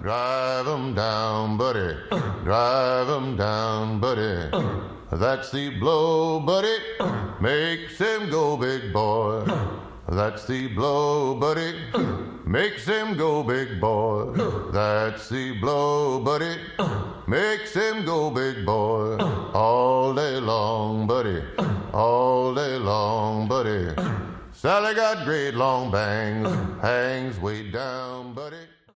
Drive 'em down, buddy. Drive 'em down, buddy. That's the blow, buddy. Makes him go, big boy. That's the blow, buddy. Makes him go, big boy. That's the blow, buddy. Makes him go, big boy. All day long, buddy. All day long, buddy. Sally got great long bangs. Hangs way down, buddy.